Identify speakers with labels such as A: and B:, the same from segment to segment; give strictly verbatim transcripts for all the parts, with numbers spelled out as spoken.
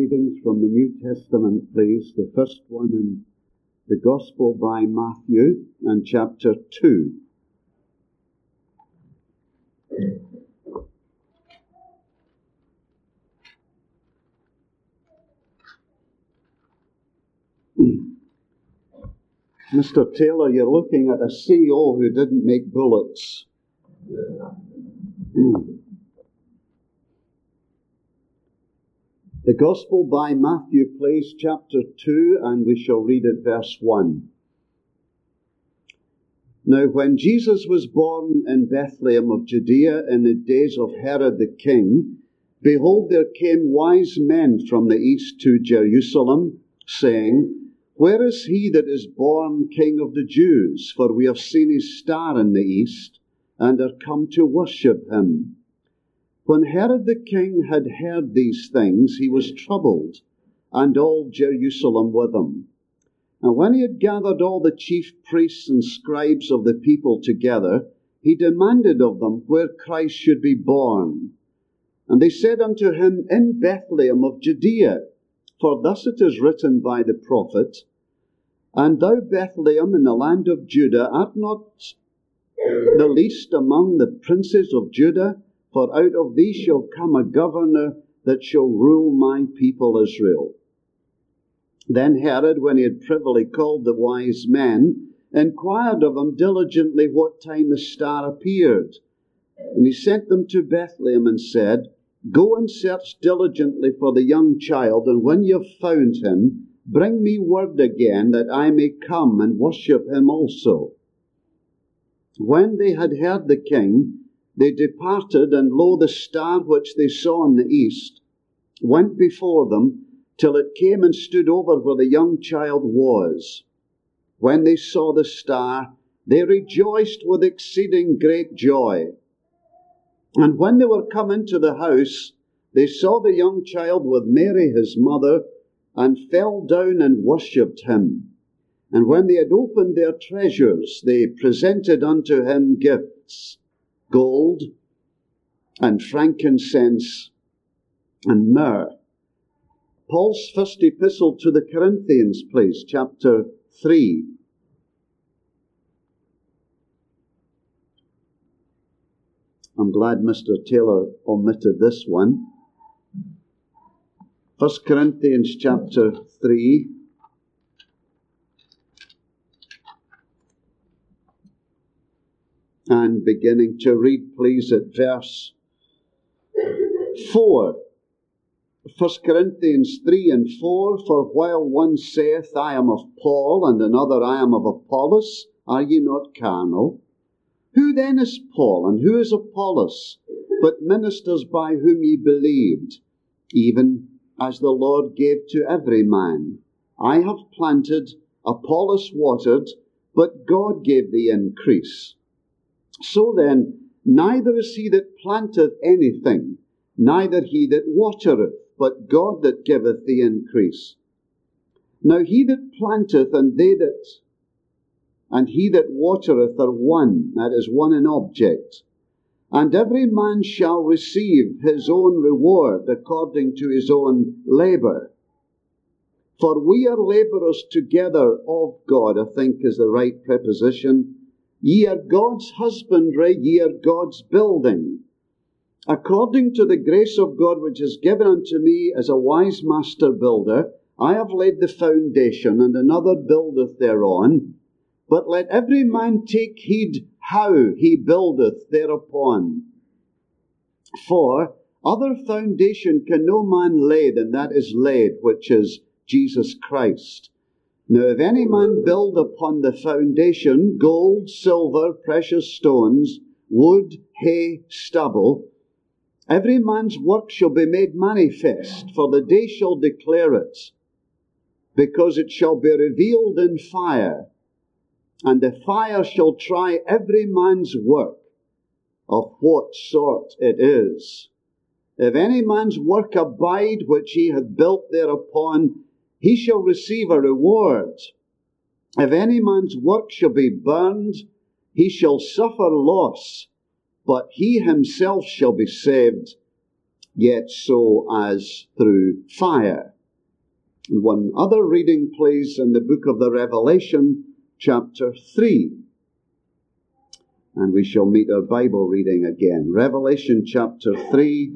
A: readings from the New Testament, please. The first one in the Gospel by Matthew and chapter two. Mister Taylor, you're looking at a C E O who didn't make bullets. The Gospel by Matthew, please, chapter two, and we shall read at verse one. Now, when Jesus was born in Bethlehem of Judea in the days of Herod the king, behold, there came wise men from the east to Jerusalem, saying, Where is he that is born King of the Jews? For we have seen his star in the east, and are come to worship him. When Herod the king had heard these things, he was troubled, and all Jerusalem with him. And when he had gathered all the chief priests and scribes of the people together, he demanded of them where Christ should be born. And they said unto him, In Bethlehem of Judea, for thus it is written by the prophet, And thou, Bethlehem, in the land of Judah, art not the least among the princes of Judah, for out of thee shall come a governor that shall rule my people Israel. Then Herod, when he had privily called the wise men, inquired of them diligently what time the star appeared. And he sent them to Bethlehem and said, Go and search diligently for the young child, and when you have found him, bring me word again, that I may come and worship him also. When they had heard the king, they departed, and lo, the star which they saw in the east went before them, till it came and stood over where the young child was. When they saw the star, they rejoiced with exceeding great joy. And when they were come into the house, they saw the young child with Mary his mother, and fell down and worshipped him. And when they had opened their treasures, they presented unto him gifts, gold, and frankincense, and myrrh. Paul's first epistle to the Corinthians, please, chapter three. I'm glad Mister Taylor omitted this one. First Corinthians chapter three. And beginning to read, please, at verse four. First Corinthians three and four. For while one saith, I am of Paul, and another, I am of Apollos, are ye not carnal? Who then is Paul, and who is Apollos, but ministers by whom ye believed, even as the Lord gave to every man? I have planted, Apollos watered, but God gave the increase. So then, neither is he that planteth anything, neither he that watereth, but God that giveth the increase. Now he that planteth and they that and he that watereth are one, that is, one in object. And every man shall receive his own reward according to his own labour. For we are labourers together of God, I think is the right preposition. Ye are God's husbandry, ye are God's building. According to the grace of God which is given unto me as a wise master builder, I have laid the foundation, and another buildeth thereon. But let every man take heed how he buildeth thereupon. For other foundation can no man lay than that is laid, which is Jesus Christ. Now if any man build upon the foundation gold, silver, precious stones, wood, hay, stubble, every man's work shall be made manifest, for the day shall declare it, because it shall be revealed in fire. And the fire shall try every man's work, of what sort it is. If any man's work abide which he hath built thereupon, he shall receive a reward. If any man's work shall be burned, he shall suffer loss, but he himself shall be saved, yet so as through fire. And one other reading, please, in the book of the Revelation, chapter three. And we shall meet our Bible reading again. Revelation chapter three.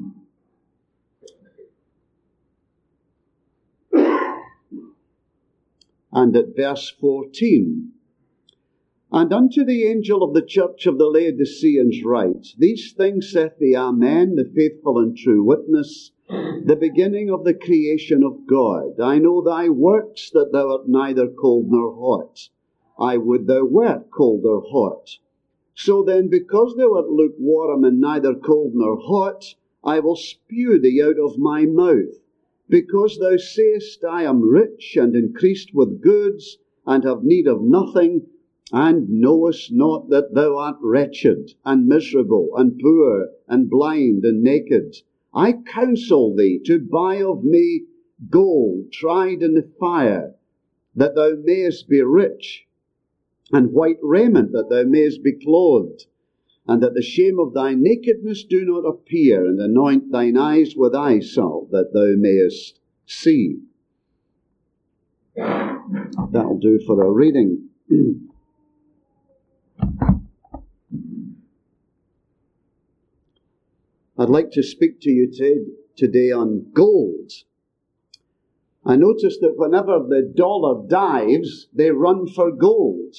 A: And at verse fourteen. And unto the angel of the church of the Laodiceans write, These things saith the Amen, the faithful and true witness, the beginning of the creation of God. I know thy works, that thou art neither cold nor hot. I would thou wert cold or hot. So then, because thou art lukewarm and neither cold nor hot, I will spew thee out of my mouth. Because thou sayest, I am rich and increased with goods, and have need of nothing, and knowest not that thou art wretched, and miserable, and poor, and blind, and naked. I counsel thee to buy of me gold tried in the fire, that thou mayest be rich, and white raiment, that thou mayest be clothed, and that the shame of thy nakedness do not appear, and anoint thine eyes with eye salve, that thou mayest see. That'll do for our reading. I'd like to speak to you today on gold. I notice that whenever the dollar dives, they run for gold.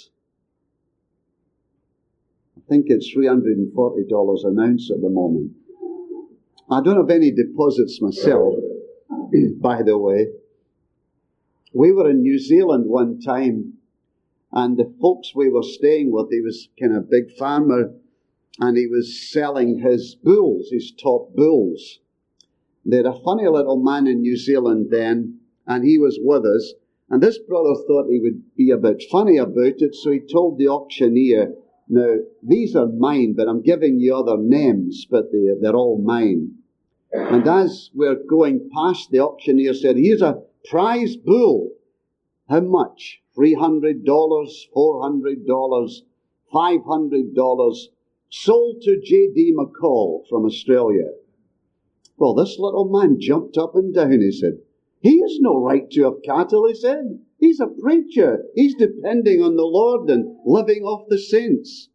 A: I think it's three hundred forty dollars an ounce at the moment. I don't have any deposits myself, by the way. We were in New Zealand one time, and the folks we were staying with, he was kind of a big farmer, and he was selling his bulls, his top bulls. They had a funny little man in New Zealand then, and he was with us. And this brother thought he would be a bit funny about it, so he told the auctioneer, now, these are mine, but I'm giving you other names, but they, they're all mine. And as we're going past, the auctioneer said, here's a prize bull. How much? three hundred dollars, four hundred dollars, five hundred dollars. Sold to J D McCall from Australia. Well, this little man jumped up and down. He said, he has no right to have cattle, he said. He's a preacher. He's depending on the Lord and living off the saints.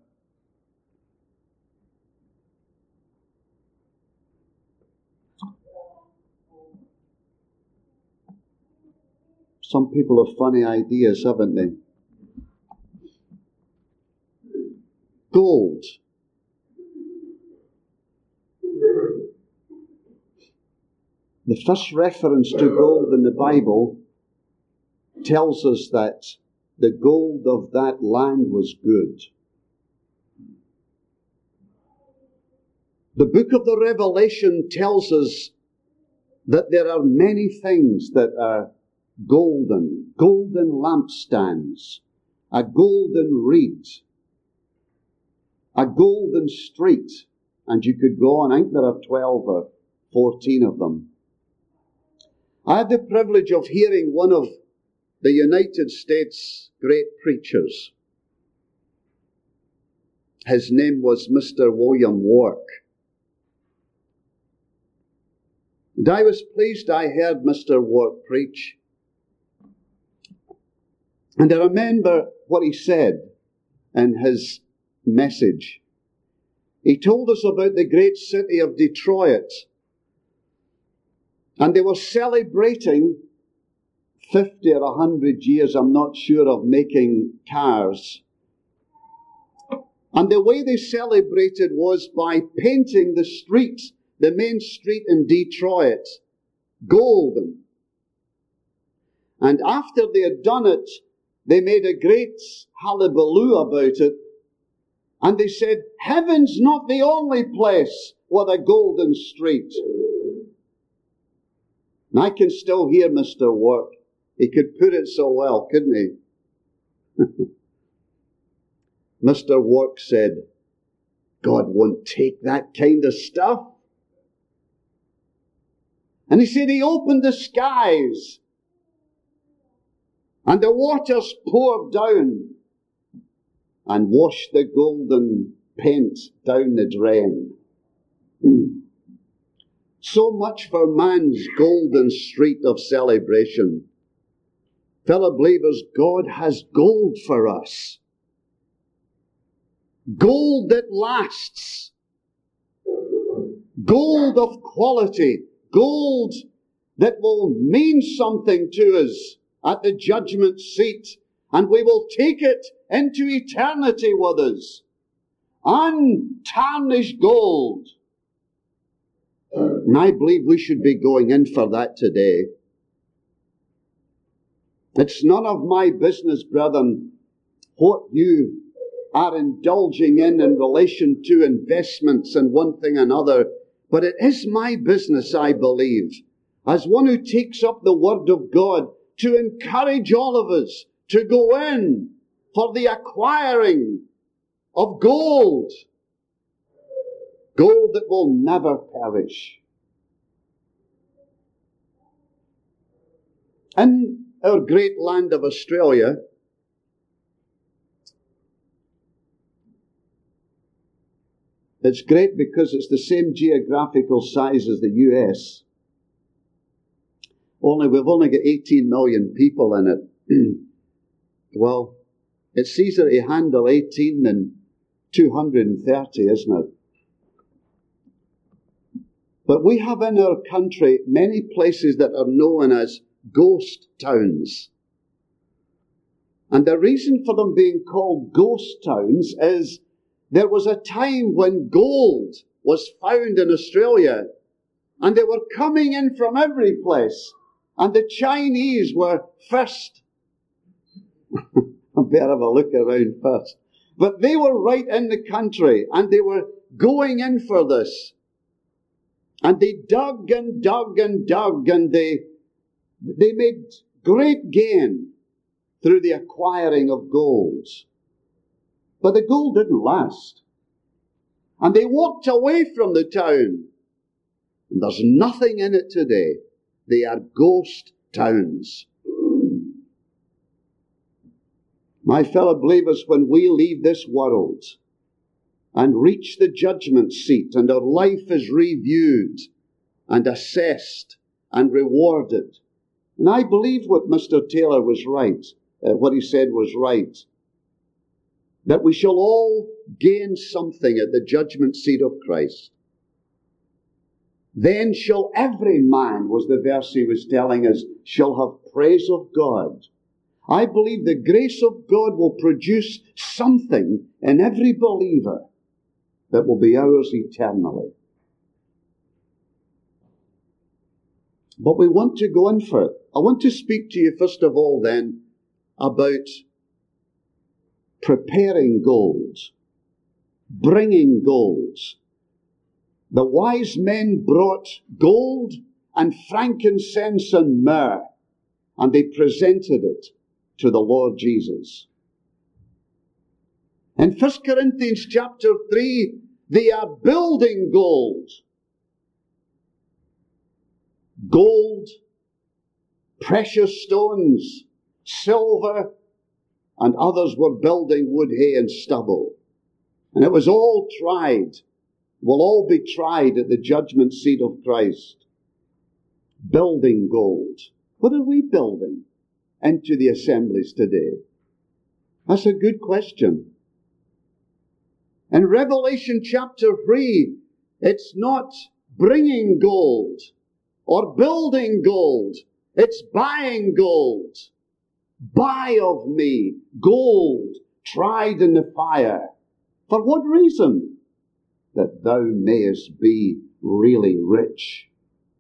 A: Some people have funny ideas, haven't they? Gold. The first reference to gold in the Bible tells us that the gold of that land was good. The book of the Revelation tells us that there are many things that are golden, golden lampstands, a golden reed, a golden street, and you could go on. I think there are twelve or fourteen of them. I had the privilege of hearing one of the United States great preachers. His name was Mister William Wark. And I was pleased I heard Mister Wark preach. And I remember what he said in his message. He told us about the great city of Detroit. And they were celebrating fifty or a hundred years, I'm not sure, of making cars. And the way they celebrated was by painting the streets, the main street in Detroit, golden. And after they had done it, they made a great hullabaloo about it. And they said, heaven's not the only place with a golden street. And I can still hear Mister Wark. He could put it so well, couldn't he? Mister Wark said, God won't take that kind of stuff. And he said he opened the skies and the waters poured down and washed the golden paint down the drain. So much for man's golden street of celebration. Fellow believers, God has gold for us. Gold that lasts. Gold of quality. Gold that will mean something to us at the judgment seat. And we will take it into eternity with us. Untarnished gold. And I believe we should be going in for that today. It's none of my business, brethren, what you are indulging in in relation to investments and one thing and another. But it is my business, I believe, as one who takes up the Word of God, to encourage all of us to go in for the acquiring of gold. Gold that will never perish. In our great land of Australia, it's great because it's the same geographical size as the U S. Only we've only got eighteen million people in it. Well, it's easier to handle eighteen than two hundred thirty, isn't it? But we have in our country many places that are known as ghost towns. And the reason for them being called ghost towns is there was a time when gold was found in Australia, and they were coming in from every place. And the Chinese were first. I better have a look around first. But they were right in the country, and they were going in for this. And they dug and dug and dug, and they, they made great gain through the acquiring of gold. But the gold didn't last. And they walked away from the town. And there's nothing in it today. They are ghost towns. My fellow believers, when we leave this world and reach the judgment seat and our life is reviewed and assessed and rewarded, and I believe what Mister Taylor was right, uh, what he said was right, that we shall all gain something at the judgment seat of Christ. Then shall every man, was the verse he was telling us, shall have praise of God. I believe the grace of God will produce something in every believer that will be ours eternally. But we want to go in for it. I want to speak to you first of all then about preparing gold, bringing gold. The wise men brought gold and frankincense and myrrh, and they presented it to the Lord Jesus. In First Corinthians chapter three, they are building gold. Gold, precious stones, silver, and others were building wood, hay, and stubble. And it was all tried. Will all be tried at the judgment seat of Christ. Building gold. What are we building into the assemblies today? That's a good question. In Revelation chapter three, it's not bringing gold or building gold. It's buying gold. Buy of me gold tried in the fire. For what reason? That thou mayest be really rich.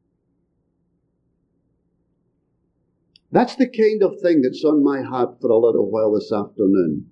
A: That's the kind of thing that's on my heart for a little while this afternoon.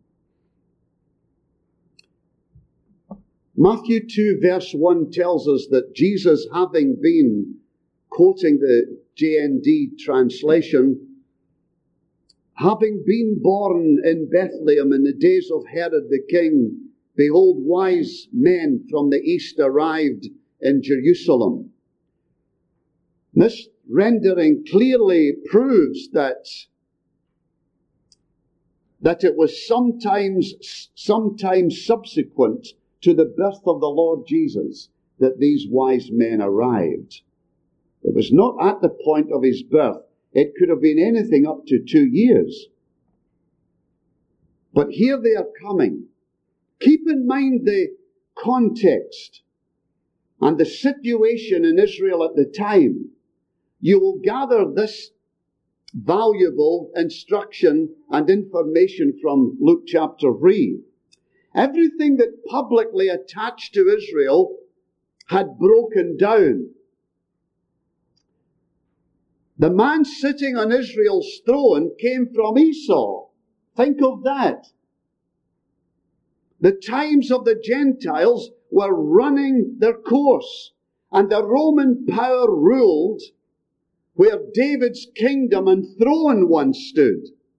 A: Matthew two verse one tells us that Jesus, having been, quoting the J N D translation, having been born in Bethlehem in the days of Herod the king, behold, wise men from the east arrived in Jerusalem. This rendering clearly proves that, that it was sometimes, sometimes subsequent to the birth of the Lord Jesus that these wise men arrived. It was not at the point of his birth. It could have been anything up to two years. But here they are coming. Keep in mind the context and the situation in Israel at the time. You will gather this valuable instruction and information from Luke chapter three. Everything that publicly attached to Israel had broken down. The man sitting on Israel's throne came from Esau. Think of that. The times of the Gentiles were running their course, and the Roman power ruled where David's kingdom and throne once stood.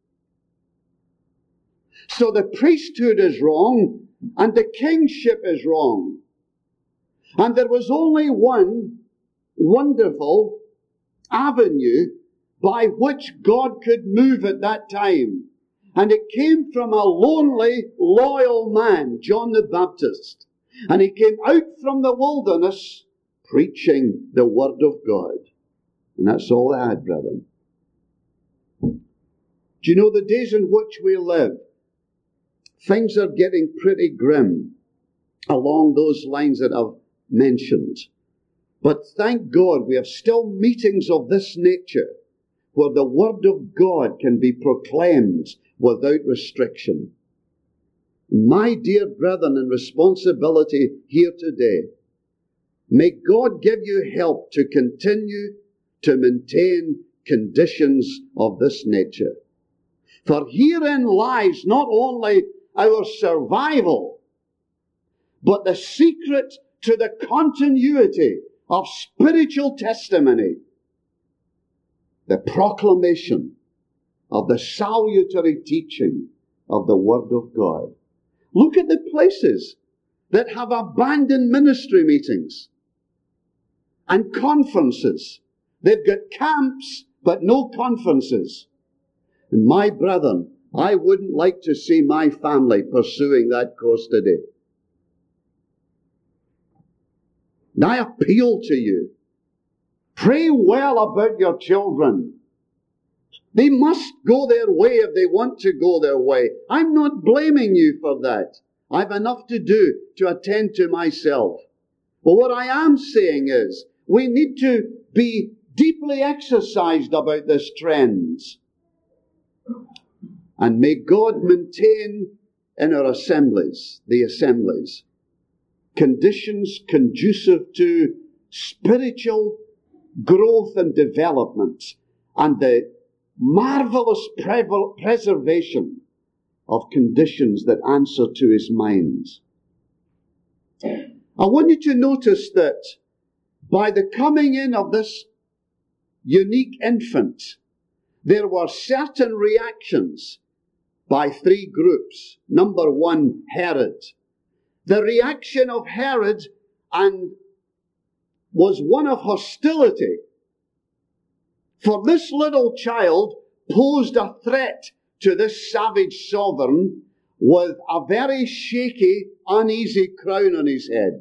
A: So the priesthood is wrong, and the kingship is wrong. And there was only one wonderful avenue by which God could move at that time. And it came from a lonely, loyal man, John the Baptist. And he came out from the wilderness preaching the word of God. And that's all I had, brethren. Do you know the days in which we live? Things are getting pretty grim along those lines that I've mentioned. But thank God we have still meetings of this nature where the word of God can be proclaimed without restriction. My dear brethren in responsibility here today, may God give you help to continue to maintain conditions of this nature. For herein lies not only our survival, but the secret to the continuity of spiritual testimony, the proclamation of the salutary teaching of the Word of God. Look at the places that have abandoned ministry meetings and conferences. They've got camps, but no conferences. And my brethren, I wouldn't like to see my family pursuing that course today. And I appeal to you, pray well about your children. They must go their way if they want to go their way. I'm not blaming you for that. I've enough to do to attend to myself. But what I am saying is, we need to be deeply exercised about this trend. And may God maintain in our assemblies, the assemblies, conditions conducive to spiritual growth and development and the marvelous pre- preservation of conditions that answer to his mind. I want you to notice that by the coming in of this unique infant, there were certain reactions by three groups. Number one, Herod. The reaction of Herod and was one of hostility. For this little child posed a threat to this savage sovereign with a very shaky, uneasy crown on his head.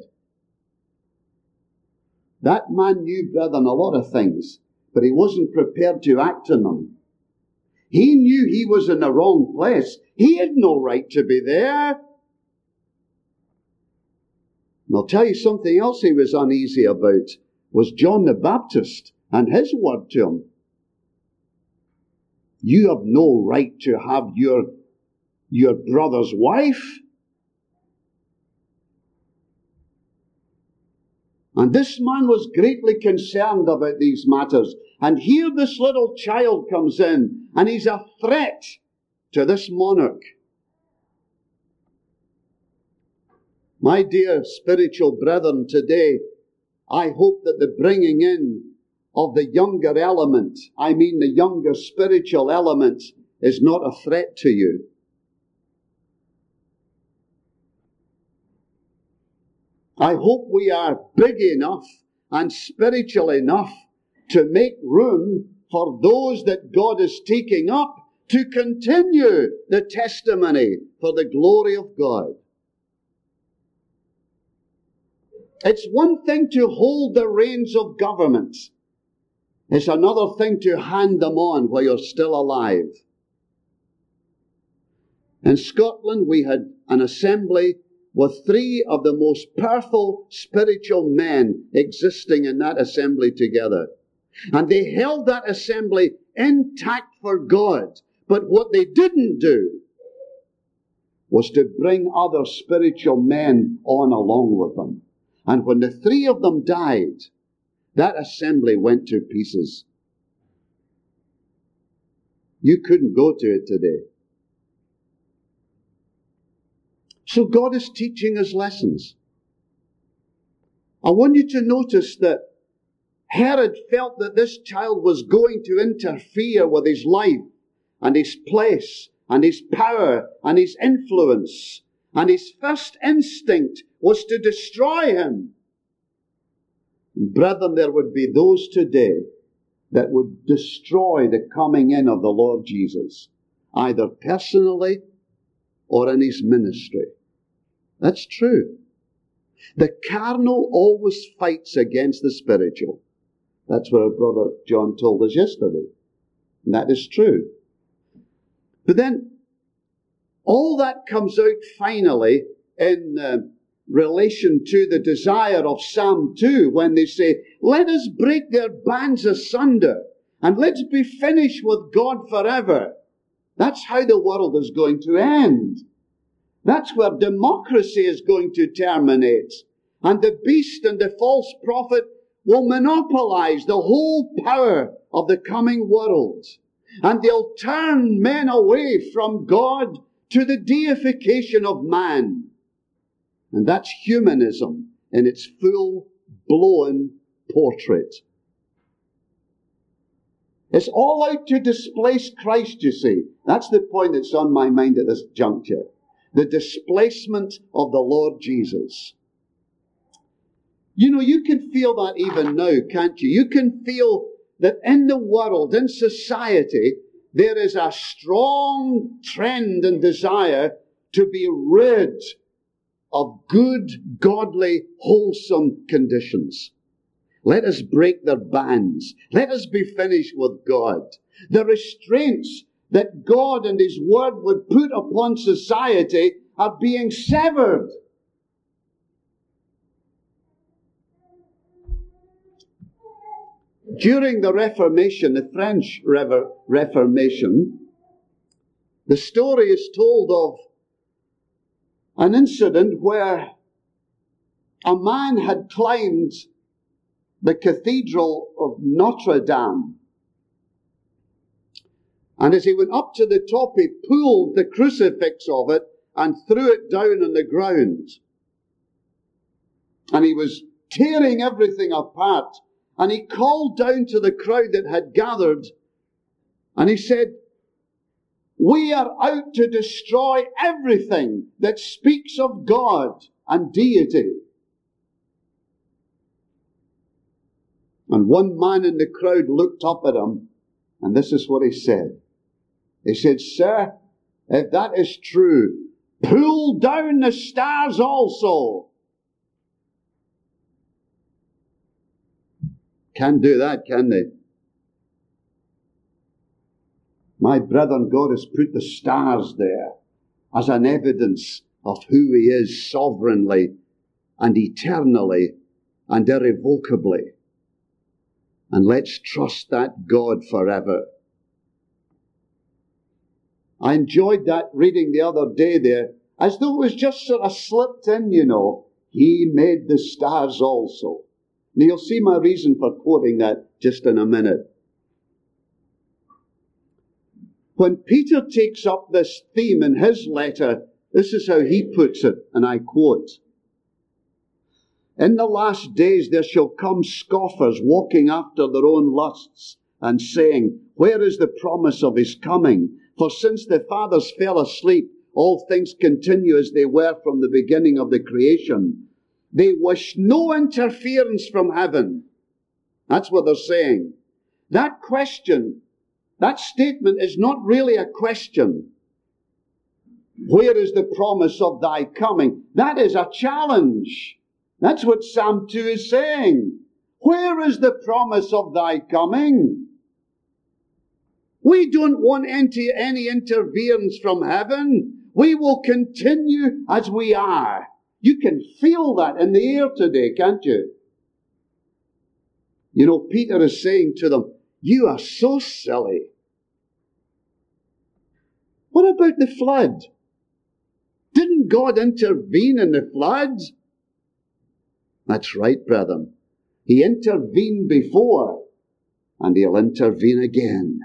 A: That man knew, brethren, a lot of things, but he wasn't prepared to act on them. He knew he was in the wrong place. He had no right to be there. And I'll tell you something else he was uneasy about, was John the Baptist and his word to him. You have no right to have your, your brother's wife. And this man was greatly concerned about these matters. And here this little child comes in, and he's a threat to this monarch. My dear spiritual brethren, today, I hope that the bringing in of the younger element, I mean the younger spiritual element, is not a threat to you. I hope we are big enough and spiritual enough to make room for those that God is taking up to continue the testimony for the glory of God. It's one thing to hold the reins of government. It's another thing to hand them on while you're still alive. In Scotland, we had an assembly with three of the most powerful spiritual men existing in that assembly together. And they held that assembly intact for God. But what they didn't do was to bring other spiritual men on along with them. And when the three of them died, that assembly went to pieces. You couldn't go to it today. So God is teaching us lessons. I want you to notice that Herod felt that this child was going to interfere with his life and his place and his power and his influence. And his first instinct was to destroy him. Brethren, there would be those today that would destroy the coming in of the Lord Jesus, either personally or in his ministry. That's true. The carnal always fights against the spiritual. That's what our brother John told us yesterday. And that is true. But then, all that comes out finally in uh, relation to the desire of Psalm two, when they say, let us break their bands asunder, and let's be finished with God forever. That's how the world is going to end. That's where democracy is going to terminate. And the beast and the false prophet will monopolize the whole power of the coming world. And they'll turn men away from God to the deification of man. And that's humanism in its full-blown portrait. It's all out to displace Christ, you see. That's the point that's on my mind at this juncture. The displacement of the Lord Jesus. You know, you can feel that even now, can't you? You can feel that in the world, in society, there is a strong trend and desire to be rid of good, godly, wholesome conditions. Let us break their bands. Let us be finished with God. The restraints that God and His Word would put upon society are being severed. During the Reformation, the French Rever- Reformation, the story is told of an incident where a man had climbed the Cathedral of Notre Dame. And as he went up to the top, he pulled the crucifix of it and threw it down on the ground. And he was tearing everything apart. And he called down to the crowd that had gathered, and he said, we are out to destroy everything that speaks of God and deity. And one man in the crowd looked up at him, and this is what he said. He said, sir, if that is true, pull down the stars also. Can't do that, can they? My brethren, God has put the stars there as an evidence of who He is sovereignly and eternally and irrevocably. And let's trust that God forever. I enjoyed that reading the other day there, as though it was just sort of slipped in, you know. He made the stars also. Now, you'll see my reason for quoting that just in a minute. When Peter takes up this theme in his letter, this is how he puts it, and I quote, in the last days there shall come scoffers walking after their own lusts and saying, where is the promise of His coming? For since the fathers fell asleep, all things continue as they were from the beginning of the creation. They wish no interference from heaven. That's what they're saying. That question, that statement is not really a question. Where is the promise of Thy coming? That is a challenge. That's what Psalm two is saying. Where is the promise of thy coming? We don't want any, any interference from heaven. We will continue as we are. You can feel that in the air today, can't you? You know, Peter is saying to them, you are so silly. What about the flood? Didn't God intervene in the flood? That's right, brethren. He intervened before, and he'll intervene again.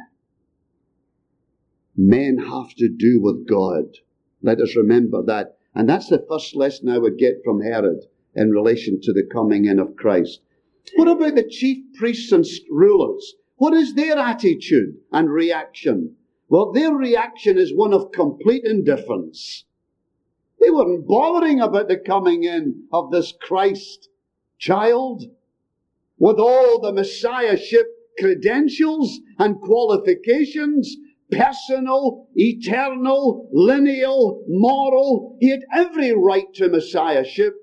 A: Men have to do with God. Let us remember that. And that's the first lesson I would get from Herod in relation to the coming in of Christ. What about the chief priests and rulers? What is their attitude and reaction? Well, their reaction is one of complete indifference. They weren't bothering about the coming in of this Christ child with all the Messiahship credentials and qualifications, personal, eternal, lineal, moral. He had every right to Messiahship.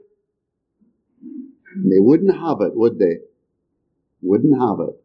A: They wouldn't have it, would they? Wouldn't have it.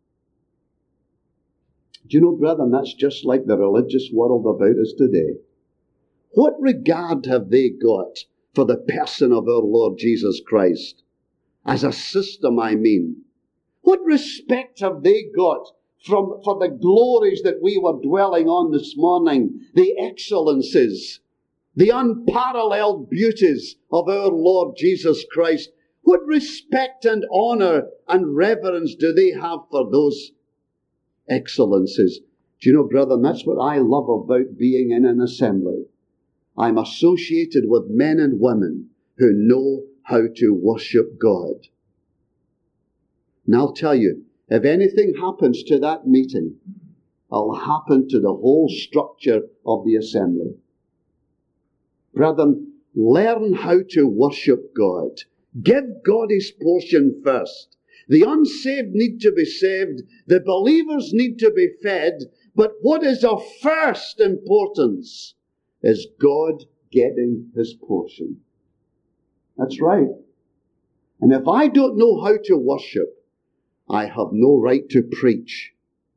A: Do you know, brethren, that's just like the religious world about us today. What regard have they got for the person of our Lord Jesus Christ? As a system, I mean. What respect have they got from, for the glories that we were dwelling on this morning? The excellences, the unparalleled beauties of our Lord Jesus Christ. What respect and honor and reverence do they have for those excellences? Do you know, brethren, that's what I love about being in an assembly. I'm associated with men and women who know how to worship God. And I'll tell you, if anything happens to that meeting, it'll happen to the whole structure of the assembly. Brethren, learn how to worship God. Give God his portion first. The unsaved need to be saved. The believers need to be fed. But what is of first importance is God getting his portion. That's right. And if I don't know how to worship, I have no right to preach.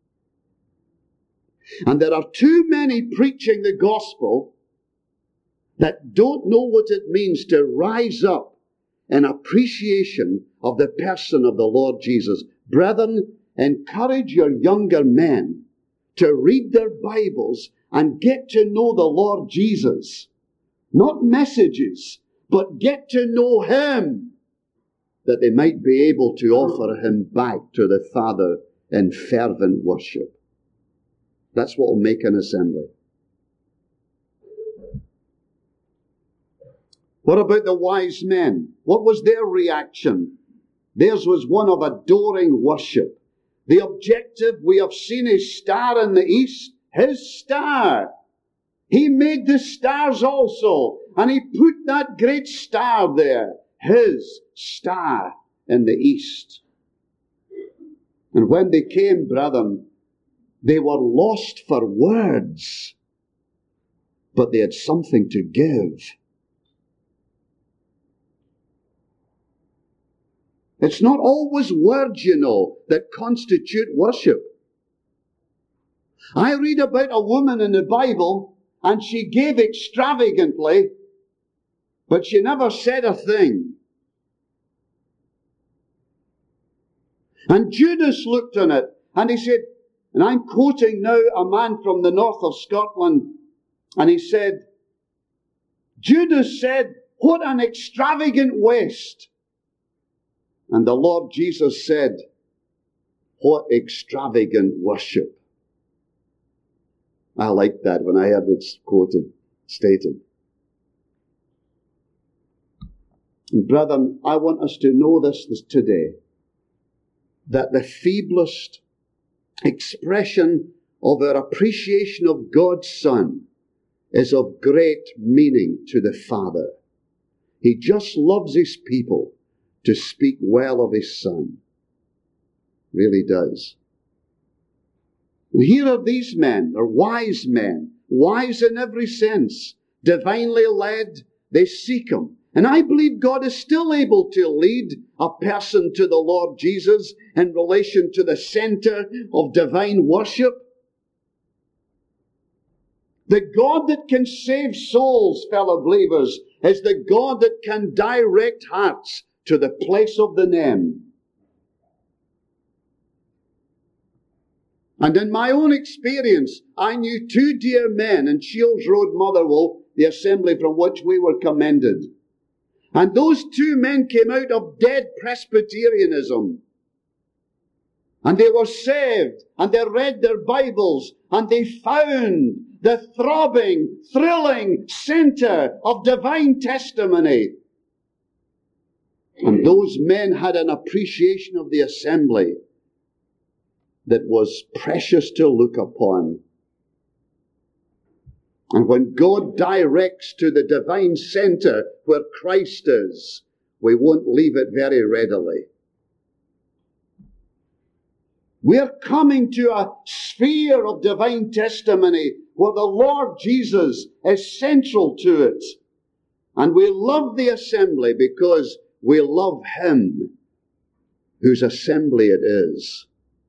A: And there are too many preaching the gospel that don't know what it means to rise up in appreciation of the person of the Lord Jesus. Brethren, encourage your younger men to read their Bibles and get to know the Lord Jesus. Not messages, but get to know him, that they might be able to offer him back to the Father in fervent worship. That's what will make an assembly. What about the wise men? What was their reaction? Theirs was one of adoring worship. The objective, we have seen his star in the east, his star. He made the stars also, and he put that great star there, his star in the east. And when they came, brethren, they were lost for words, but they had something to give. It's not always words, you know, that constitute worship. I read about a woman in the Bible, and she gave extravagantly, but she never said a thing. And Judas looked on it, and he said, and I'm quoting now a man from the north of Scotland, and he said, Judas said, what an extravagant waste. And the Lord Jesus said, what extravagant worship. I liked that when I heard it quoted, stated. And brethren, I want us to know this, this today, that the feeblest expression of our appreciation of God's Son is of great meaning to the Father. He just loves his people to speak well of his Son. Really does. And here are these men, they're wise men, wise in every sense, divinely led. They seek him. And I believe God is still able to lead a person to the Lord Jesus in relation to the center of divine worship. The God that can save souls, fellow believers, is the God that can direct hearts to the place of the name. And in my own experience, I knew two dear men in Shields Road, Motherwell, the assembly from which we were commended. And those two men came out of dead Presbyterianism. And they were saved, and they read their Bibles, and they found the throbbing, thrilling center of divine testimony. And those men had an appreciation of the assembly that was precious to look upon. And when God directs to the divine center where Christ is, we won't leave it very readily. We're coming to a sphere of divine testimony where the Lord Jesus is central to it. And we love the assembly because we love Him whose assembly it is.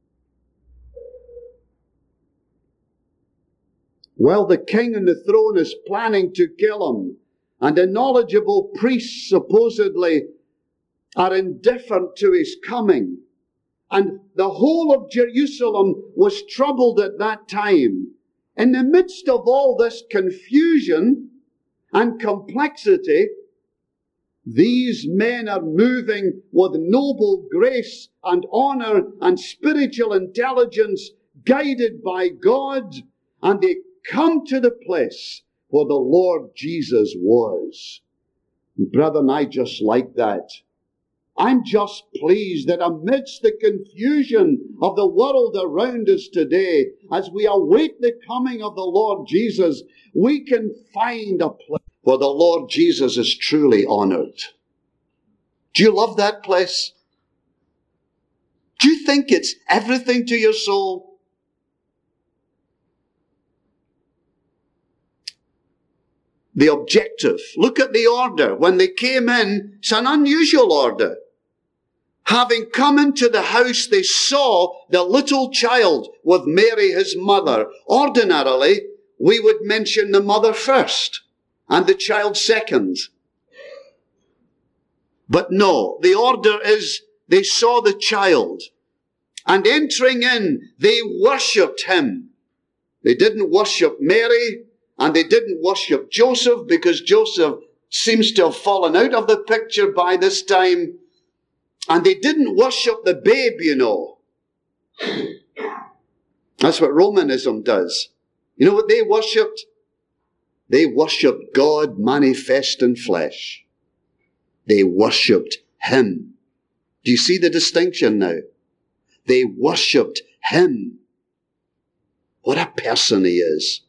A: Well, the king on the throne is planning to kill him, and the knowledgeable priests supposedly are indifferent to his coming. And the whole of Jerusalem was troubled at that time. In the midst of all this confusion and complexity, these men are moving with noble grace and honor and spiritual intelligence, guided by God, and they come to the place where the Lord Jesus was. And brethren, I just like that. I'm just pleased that amidst the confusion of the world around us today, as we await the coming of the Lord Jesus, we can find a place where the Lord Jesus is truly honored. Do you love that place? Do you think it's everything to your soul? The objective. Look at the order. When they came in, it's an unusual order. Having come into the house, they saw the little child with Mary, his mother. Ordinarily, we would mention the mother first and the child second. But no, the order is they saw the child. And entering in, they worshipped him. They didn't worship Mary. And they didn't worship Joseph because Joseph seems to have fallen out of the picture by this time. And they didn't worship the babe, you know. That's what Romanism does. You know what they worshipped? They worshipped God manifest in flesh. They worshipped Him. Do you see the distinction now? They worshipped Him. What a person He is.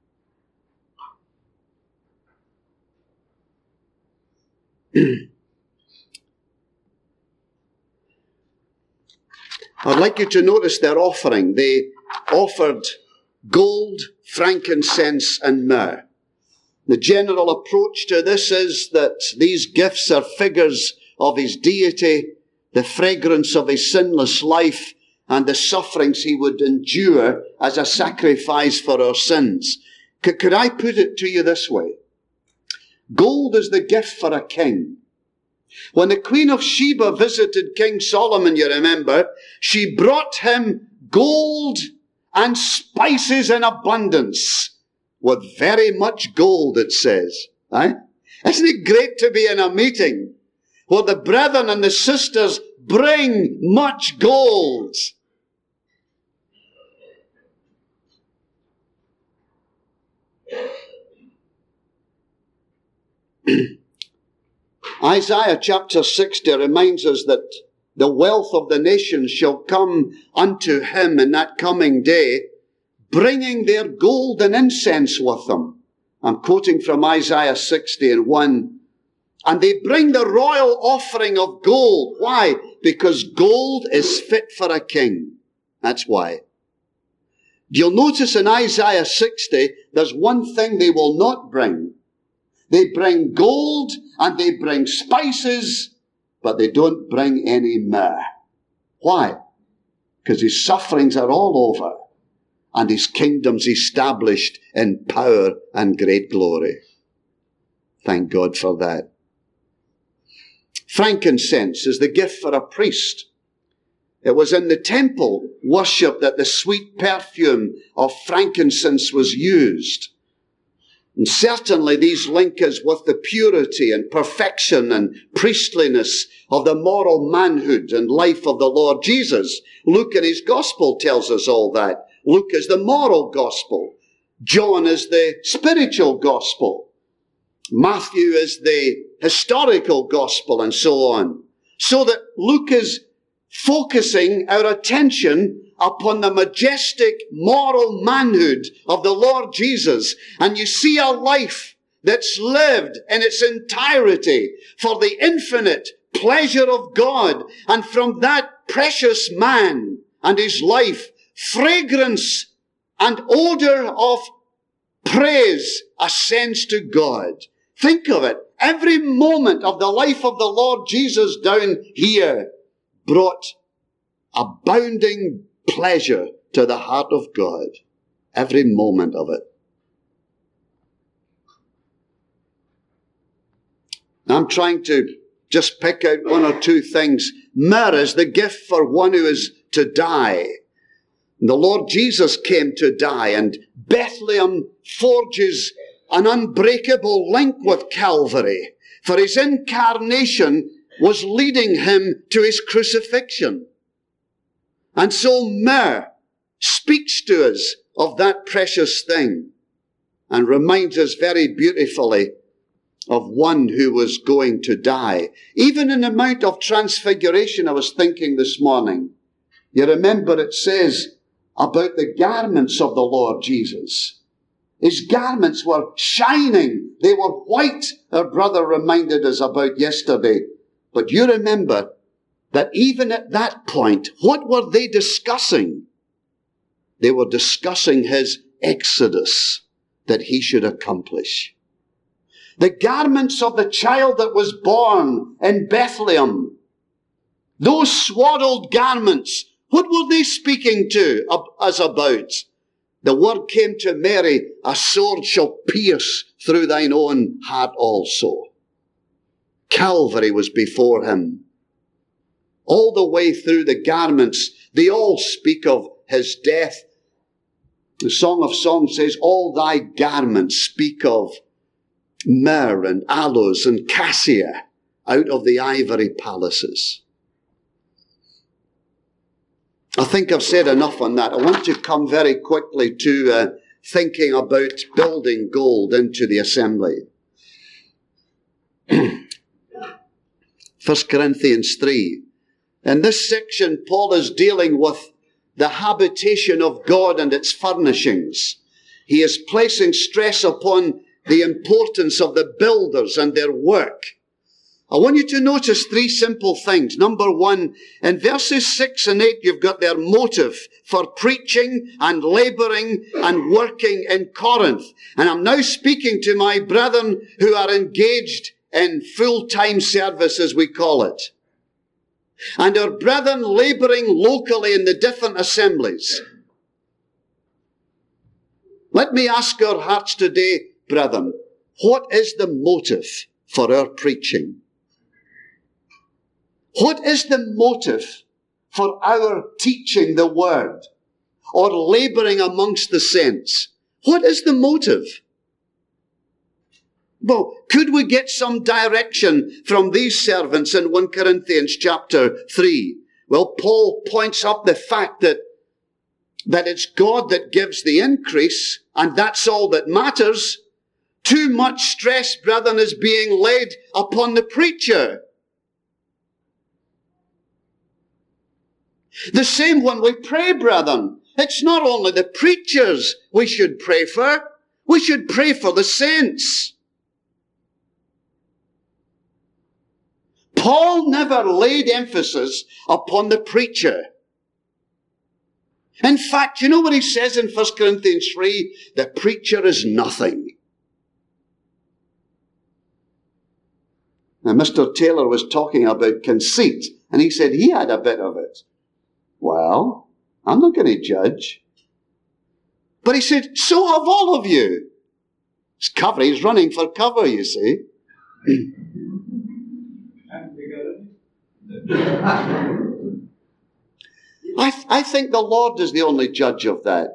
A: I'd like you to notice their offering. They offered gold, frankincense, and myrrh. The general approach to this is that these gifts are figures of His deity, the fragrance of His sinless life, and the sufferings He would endure as a sacrifice for our sins. Could, could I put it to you this way? Gold is the gift for a king. When the Queen of Sheba visited King Solomon, you remember, she brought him gold and spices in abundance. With very much gold, it says. Eh? Isn't it great to be in a meeting where the brethren and the sisters bring much gold? Isaiah chapter sixty reminds us that the wealth of the nations shall come unto him in that coming day, bringing their gold and incense with them. I'm quoting from Isaiah sixty and one. And they bring the royal offering of gold. Why? Because gold is fit for a king. That's why. You'll notice in Isaiah sixty, there's one thing they will not bring. They bring gold and they bring spices, but they don't bring any myrrh. Why? Because his sufferings are all over, and his kingdom's established in power and great glory. Thank God for that. Frankincense is the gift for a priest. It was in the temple worship that the sweet perfume of frankincense was used. And certainly these link us with the purity and perfection and priestliness of the moral manhood and life of the Lord Jesus. Luke in his gospel tells us all that. Luke is the moral gospel. John is the spiritual gospel. Matthew is the historical gospel, and so on. So that Luke is focusing our attention upon the majestic moral manhood of the Lord Jesus. And you see a life that's lived in its entirety for the infinite pleasure of God. And from that precious man and his life, fragrance and odor of praise ascends to God. Think of it. Every moment of the life of the Lord Jesus down here brought abounding pleasure to the heart of God. Every moment of it. I'm trying to just pick out one or two things. Myrrh is the gift for one who is to die. The Lord Jesus came to die, and Bethlehem forges an unbreakable link with Calvary, for his incarnation was leading him to his crucifixion. And so myrrh speaks to us of that precious thing and reminds us very beautifully of one who was going to die. Even in the Mount of Transfiguration, I was thinking this morning, you remember it says about the garments of the Lord Jesus. His garments were shining. They were white, our brother reminded us about yesterday. But you remember that even at that point, what were they discussing? They were discussing his exodus that he should accomplish. The garments of the child that was born in Bethlehem, those swaddled garments, what were they speaking to us about? The word came to Mary, a sword shall pierce through thine own heart also. Calvary was before him. All the way through the garments, they all speak of his death. The Song of Songs says, all thy garments speak of myrrh and aloes and cassia out of the ivory palaces. I think I've said enough on that. I want to come very quickly to uh, thinking about building gold into the assembly. First Corinthians three. In this section, Paul is dealing with the habitation of God and its furnishings. He is placing stress upon the importance of the builders and their work. I want you to notice three simple things. Number one, in verses six and eight, you've got their motive for preaching and laboring and working in Corinth. And I'm now speaking to my brethren who are engaged in full-time service, as we call it. And our brethren laboring locally in the different assemblies. Let me ask our hearts today, brethren, what is the motive for our preaching? What is the motive for our teaching the word or laboring amongst the saints? What is the motive? Well, could we get some direction from these servants in First Corinthians chapter three? Well, Paul points up the fact that, that it's God that gives the increase, and that's all that matters. Too much stress, brethren, is being laid upon the preacher. The same when we pray, brethren. It's not only the preachers we should pray for. We should pray for the saints. Paul never laid emphasis upon the preacher. In fact, you know what he says in First Corinthians three? The preacher is nothing. Now, Mister Taylor was talking about conceit, and he said he had a bit of it. Well, I'm not going to judge. But he said, so have all of you. It's cover. He's running for cover, you see. I, th- I think the Lord is the only judge of that.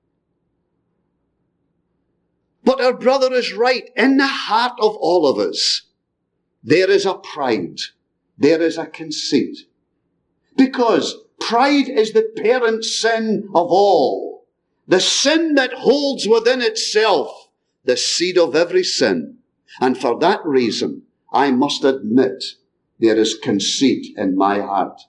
A: But our brother is right. In the heart of all of us, there is a pride. There is a conceit. Because pride is the parent sin of all. The sin that holds within itself the seed of every sin. And for that reason, I must admit, there is conceit in my heart.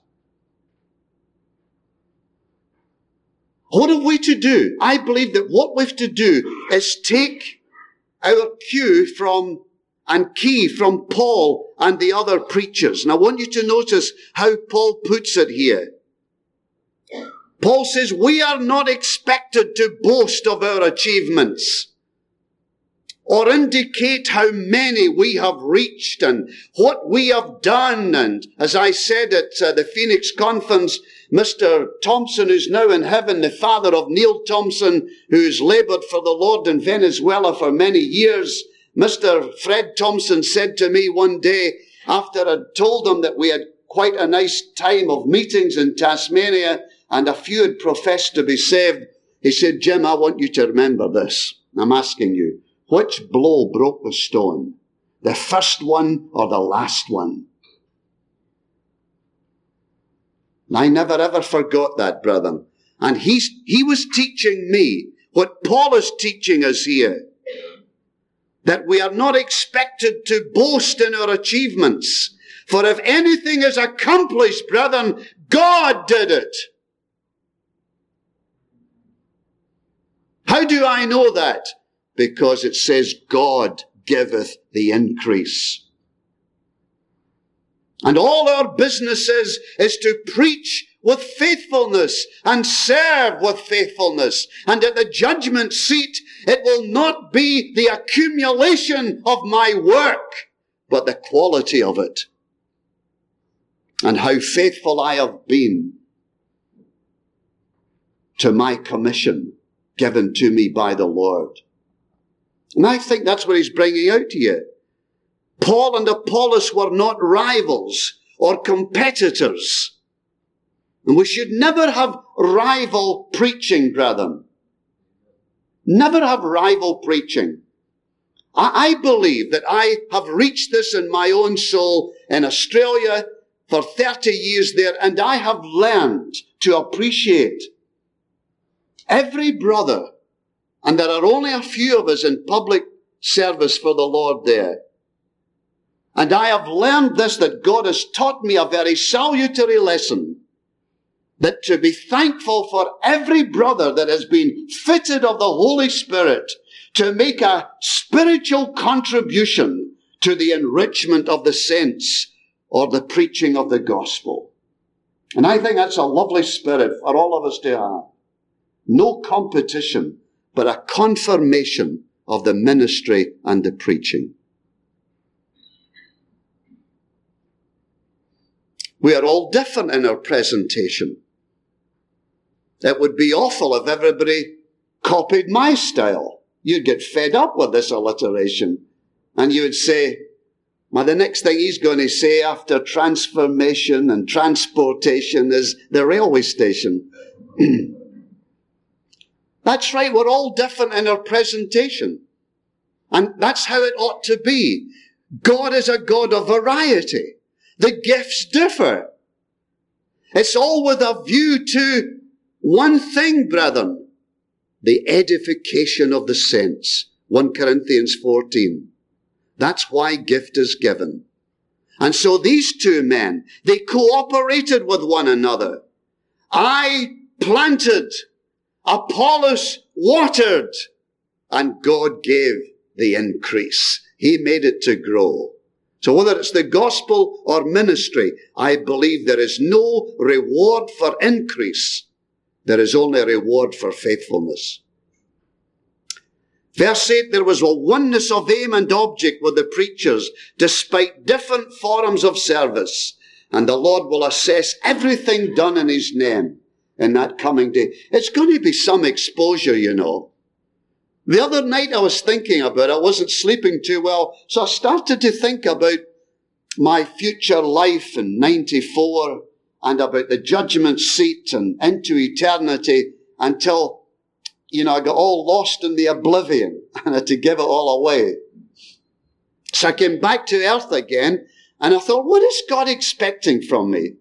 A: What have we to do? I believe that what we have to do is take our cue from and key from Paul and the other preachers. And I want you to notice how Paul puts it here. Paul says, we are not expected to boast of our achievements or indicate how many we have reached and what we have done. And as I said at uh, the Phoenix conference, Mister Thompson, who's now in heaven, the father of Neil Thompson, who's labored for the Lord in Venezuela for many years, Mister Fred Thompson said to me one day, after I'd told him that we had quite a nice time of meetings in Tasmania and a few had professed to be saved, he said, Jim, I want you to remember this. I'm asking you, which blow broke the stone? The first one or the last one? And I never ever forgot that, brethren. And he's, he was teaching me what Paul is teaching us here. That we are not expected to boast in our achievements. For if anything is accomplished, brethren, God did it. How do I know that? Because it says, God giveth the increase. And all our business is, is to preach with faithfulness and serve with faithfulness. And at the judgment seat, it will not be the accumulation of my work, but the quality of it. And how faithful I have been to my commission given to me by the Lord. And I think that's what he's bringing out here. Paul and Apollos were not rivals or competitors. And we should never have rival preaching, brethren. Never have rival preaching. I, I believe that I have reached this in my own soul in Australia for thirty years there, and I have learned to appreciate every brother. And there are only a few of us in public service for the Lord there. And I have learned this, that God has taught me a very salutary lesson. That to be thankful for every brother that has been fitted of the Holy Spirit to make a spiritual contribution to the enrichment of the saints or the preaching of the gospel. And I think that's a lovely spirit for all of us to have. No competition, but a confirmation of the ministry and the preaching. We are all different in our presentation. It would be awful if everybody copied my style. You'd get fed up with this alliteration. And you would say, well, the next thing he's going to say after transformation and transportation is the railway station. That's right, we're all different in our presentation. And that's how it ought to be. God is a God of variety. The gifts differ. It's all with a view to one thing, brethren. The edification of the saints. First Corinthians fourteen. That's why gift is given. And so these two men, they cooperated with one another. I planted, Apollos watered, and God gave the increase. He made it to grow. So whether it's the gospel or ministry, I believe there is no reward for increase. There is only a reward for faithfulness. Verse eight, there was a oneness of aim and object with the preachers, despite different forms of service. And the Lord will assess everything done in his name in that coming day. It's going to be some exposure, you know. The other night I was thinking about it. I wasn't sleeping too well, so I started to think about my future life in ninety-four and about the judgment seat and into eternity until, you know, I got all lost in the oblivion and I had to give it all away. So I came back to earth again and I thought, what is God expecting from me?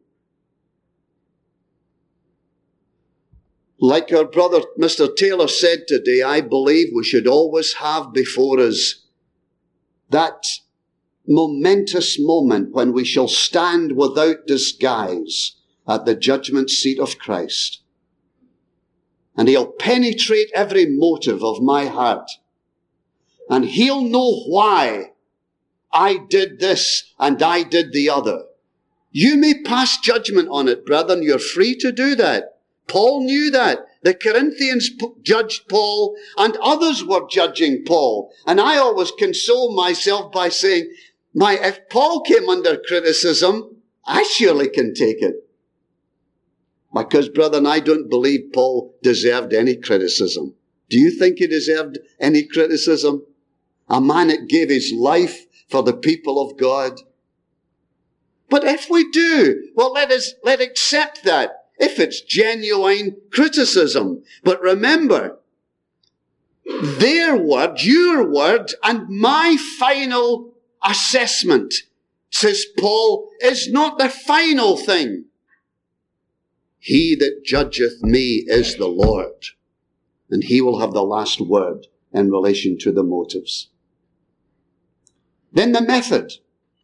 A: Like our brother Mister Taylor said today, I believe we should always have before us that momentous moment when we shall stand without disguise at the judgment seat of Christ. And he'll penetrate every motive of my heart. And he'll know why I did this and I did the other. You may pass judgment on it, brethren. You're free to do that. Paul knew that. The Corinthians p- judged Paul and others were judging Paul. And I always console myself by saying, my, if Paul came under criticism, I surely can take it. Because, brethren, I don't believe Paul deserved any criticism. Do you think he deserved any criticism? A man that gave his life for the people of God. But if we do, well, let us, let accept that. If it's genuine criticism. But remember, their word, your word, and my final assessment, says Paul, is not the final thing. He that judgeth me is the Lord, and he will have the last word in relation to the motives. Then the method.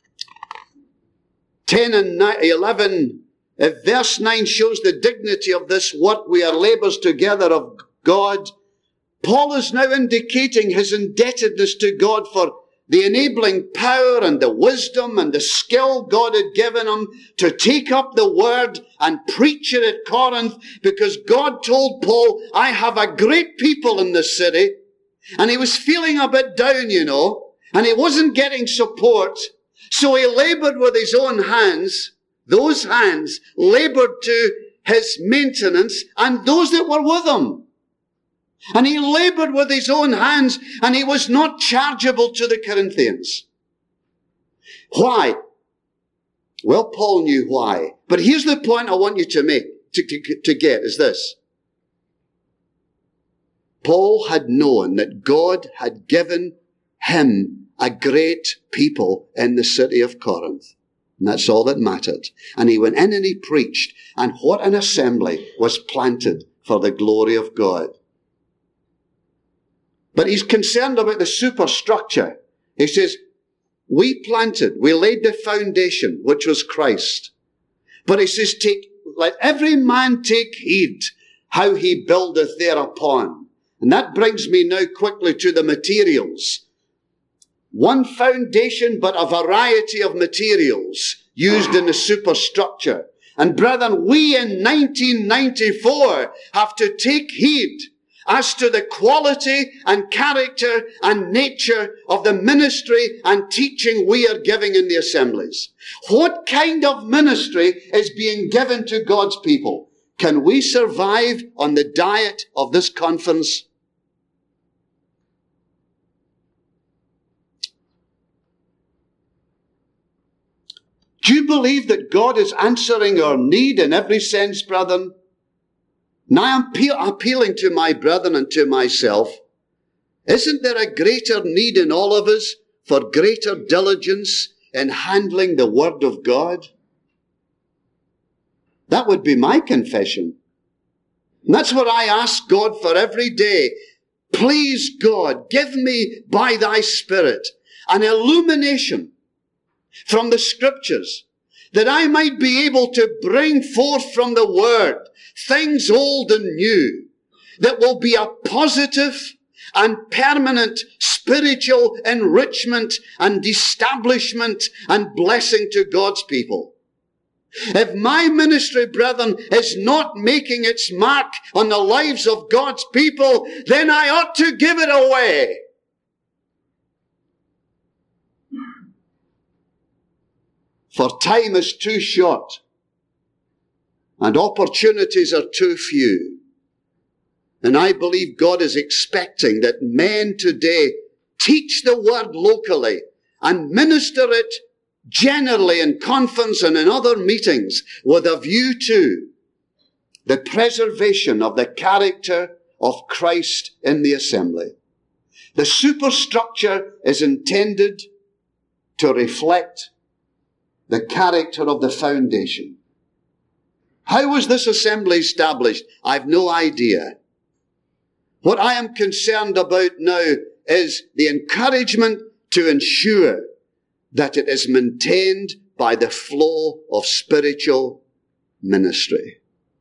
A: ten and eleven If verse nine shows the dignity of this work, we are labours together of God. Paul is now indicating his indebtedness to God for the enabling power and the wisdom and the skill God had given him to take up the word and preach it at Corinth, because God told Paul, I have a great people in this city. And he was feeling a bit down, you know, and he wasn't getting support. So he laboured with his own hands. Those hands laboured to his maintenance and those that were with him. And he laboured with his own hands, and he was not chargeable to the Corinthians. Why? Well, Paul knew why. But here's the point I want you to make, to, to, to get, is this. Paul had known that God had given him a great people in the city of Corinth. And that's all that mattered. And he went in and he preached. And what an assembly was planted for the glory of God. But he's concerned about the superstructure. He says, we planted, we laid the foundation, which was Christ. But he says, take, let every man take heed how he buildeth thereupon. And that brings me now quickly to the materials. One foundation, but a variety of materials used in the superstructure. And brethren, we in nineteen ninety-four have to take heed as to the quality and character and nature of the ministry and teaching we are giving in the assemblies. What kind of ministry is being given to God's people? Can we survive on the diet of this conference? Do you believe that God is answering our need in every sense, brethren? Now I'm appealing to my brethren and to myself. Isn't there a greater need in all of us for greater diligence in handling the Word of God? That would be my confession. And that's what I ask God for every day. Please, God, give me by thy Spirit an illumination from the Scriptures, that I might be able to bring forth from the Word things old and new that will be a positive and permanent spiritual enrichment and establishment and blessing to God's people. If my ministry, brethren, is not making its mark on the lives of God's people, then I ought to give it away. For time is too short, and opportunities are too few. And I believe God is expecting that men today teach the word locally and minister it generally in conference and in other meetings with a view to the preservation of the character of Christ in the assembly. The superstructure is intended to reflect the character of the foundation. How was this assembly established? I've no idea. What I am concerned about now is the encouragement to ensure that it is maintained by the flow of spiritual ministry.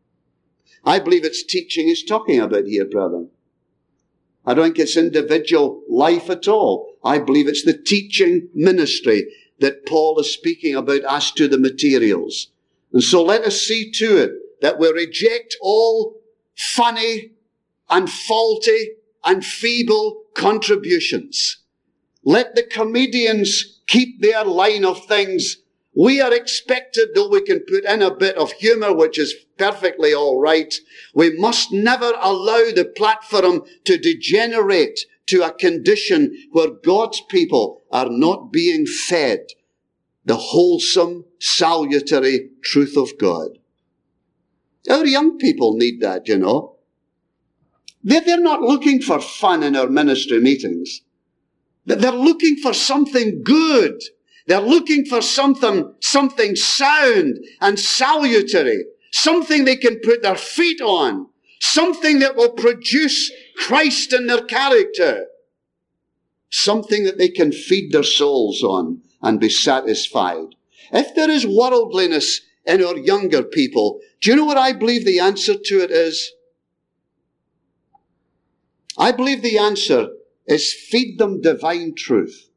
A: I believe it's teaching he's talking about here, brethren. I don't think it's individual life at all. I believe it's the teaching ministry that Paul is speaking about as to the materials. And so let us see to it that we reject all funny and faulty and feeble contributions. Let the comedians keep their line of things. We are expected, though we can put in a bit of humour, which is perfectly all right, we must never allow the platform to degenerate to a condition where God's people are not being fed the wholesome, salutary truth of God. Our young people need that, you know. They're, they're not looking for fun in our ministry meetings. They're looking for something good. They're looking for something, something sound and salutary. Something they can put their feet on. Something that will produce Christ in their character. Something that they can feed their souls on and be satisfied. If there is worldliness in our younger people, do you know what I believe the answer to it is? I believe the answer is feed them divine truth.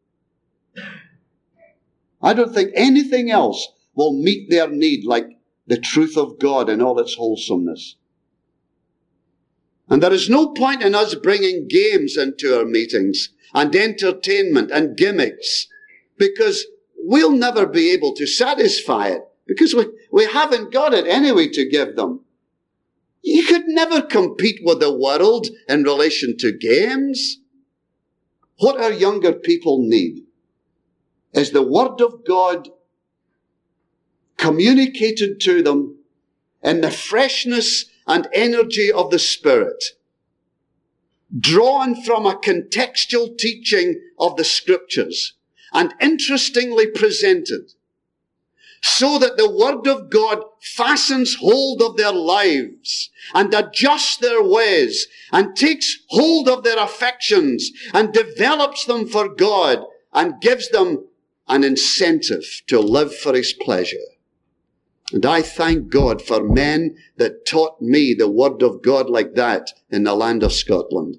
A: I don't think anything else will meet their need like the truth of God in all its wholesomeness. And there is no point in us bringing games into our meetings and entertainment and gimmicks, because we'll never be able to satisfy it, because we, we haven't got it anyway to give them. You could never compete with the world in relation to games. What our younger people need is the Word of God communicated to them in the freshness and energy of the Spirit, drawn from a contextual teaching of the Scriptures and interestingly presented, so that the Word of God fastens hold of their lives and adjusts their ways and takes hold of their affections and develops them for God and gives them an incentive to live for His pleasure. And I thank God for men that taught me the Word of God like that in the land of Scotland.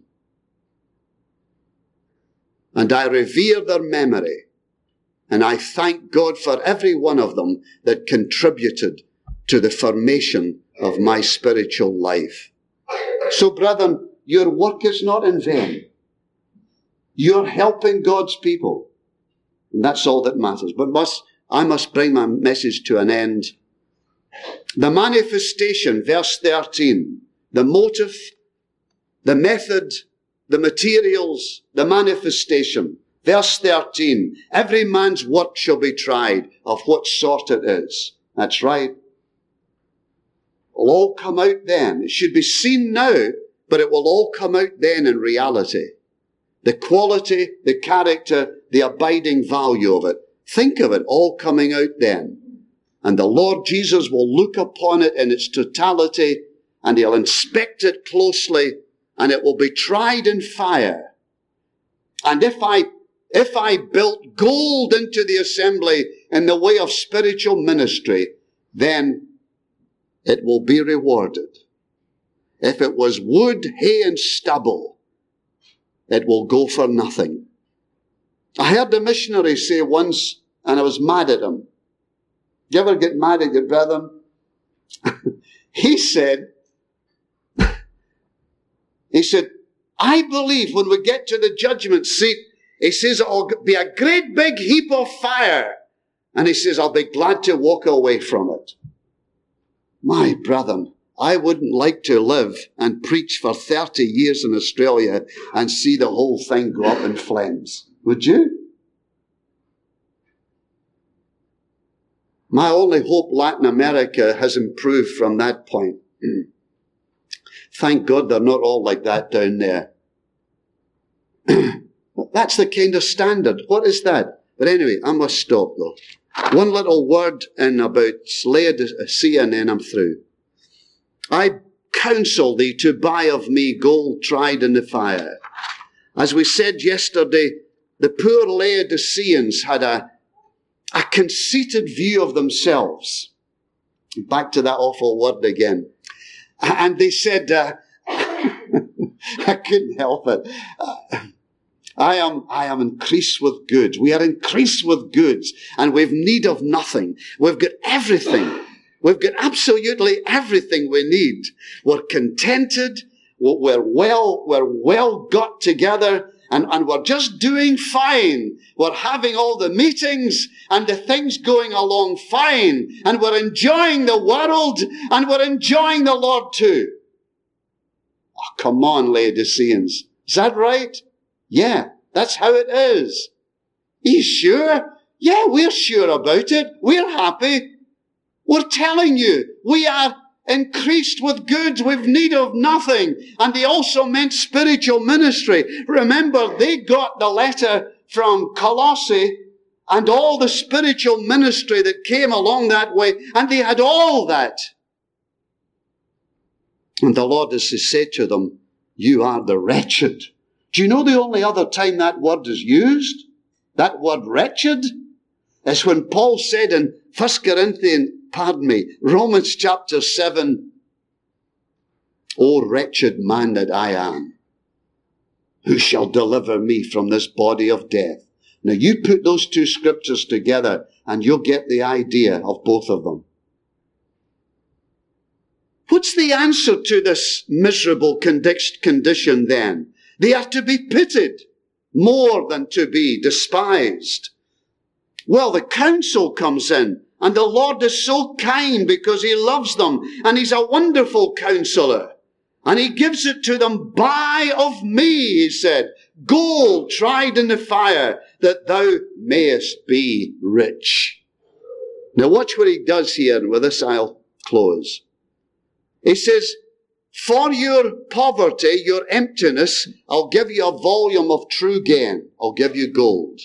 A: And I revere their memory. And I thank God for every one of them that contributed to the formation of my spiritual life. So, brethren, your work is not in vain. You're helping God's people. And that's all that matters. But must, I must bring my message to an end. The manifestation, verse thirteen, the motive, the method, the materials, the manifestation. Verse thirteen, every man's work shall be tried, of what sort it is. That's right. It'll all come out then. It should be seen now, but it will all come out then in reality. The quality, the character, the abiding value of it. Think of it all coming out then. And the Lord Jesus will look upon it in its totality, and He'll inspect it closely, and it will be tried in fire. And if I If I built gold into the assembly in the way of spiritual ministry, then it will be rewarded. If it was wood, hay, and stubble, it will go for nothing. I heard a missionary say once, and I was mad at him. You ever get mad at your brethren? He said, he said, I believe when we get to the judgment seat, he says it'll be a great big heap of fire. And he says, I'll be glad to walk away from it. My brethren, I wouldn't like to live and preach for thirty years in Australia and see the whole thing go up in flames. Would you? My only hope Latin America has improved from that point. Thank God they're not all like that down there. That's the kind of standard. What is that? But anyway, I must stop though. One little word in about Laodicea and then I'm through. I counsel thee to buy of me gold tried in the fire. As we said yesterday, the poor Laodiceans had a, a conceited view of themselves. Back to that awful word again. And they said, uh, I couldn't help it. Uh, I am, I am increased with goods. We are increased with goods and we've need of nothing. We've got everything. We've got absolutely everything we need. We're contented. We're well, we're well got together and, and we're just doing fine. We're having all the meetings and the things going along fine. And we're enjoying the world and we're enjoying the Lord too. Oh, come on, Laodiceans. Is that right? Yeah, that's how it is. Are you sure? Yeah, we're sure about it. We're happy. We're telling you, we are increased with goods. We've need of nothing. And they also meant spiritual ministry. Remember, they got the letter from Colossae and all the spiritual ministry that came along that way. And they had all that. And the Lord has said to them, you are the wretched. Do you know the only other time that word is used? That word wretched is when Paul said in First Corinthians, pardon me, Romans chapter seven, O wretched man that I am, who shall deliver me from this body of death? Now you put those two scriptures together and you'll get the idea of both of them. What's the answer to this miserable condition then? They are to be pitied more than to be despised. Well, the counsel comes in, and the Lord is so kind because he loves them, and he's a wonderful counselor. And he gives it to them, buy of me, he said, gold tried in the fire, that thou mayest be rich. Now watch what he does here, and with this I'll close. He says, for your poverty, your emptiness, I'll give you a volume of true gain. I'll give you gold.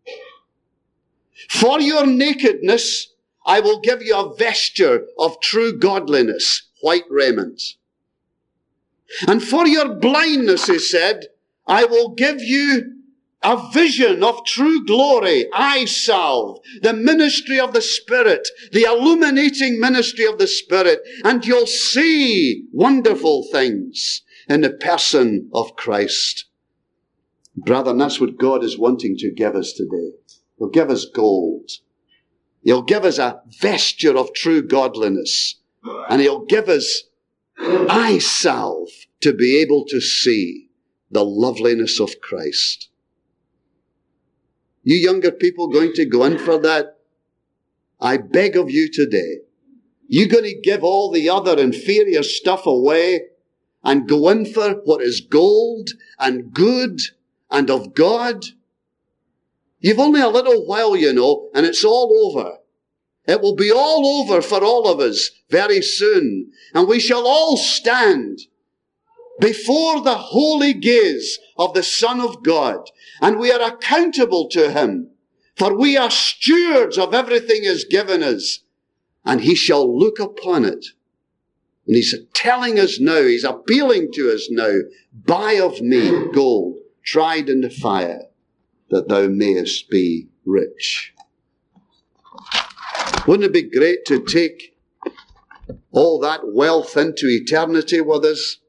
A: For your nakedness, I will give you a vesture of true godliness, white raiment. And for your blindness, he said, I will give you a vision of true glory, eye salve, the ministry of the Spirit, the illuminating ministry of the Spirit, and you'll see wonderful things in the person of Christ. Brethren, that's what God is wanting to give us today. He'll give us gold. He'll give us a vesture of true godliness. And he'll give us eye salve to be able to see the loveliness of Christ. You younger people going to go in for that? I beg of you today. You going to give all the other inferior stuff away and go in for what is gold and good and of God? You've only a little while, you know, and it's all over. It will be all over for all of us very soon. And we shall all stand before the holy gaze of the Son of God. And we are accountable to him. For we are stewards of everything he's given us. And he shall look upon it. And he's telling us now, he's appealing to us now, buy of me gold, tried in the fire, that thou mayest be rich. Wouldn't it be great to take all that wealth into eternity with us?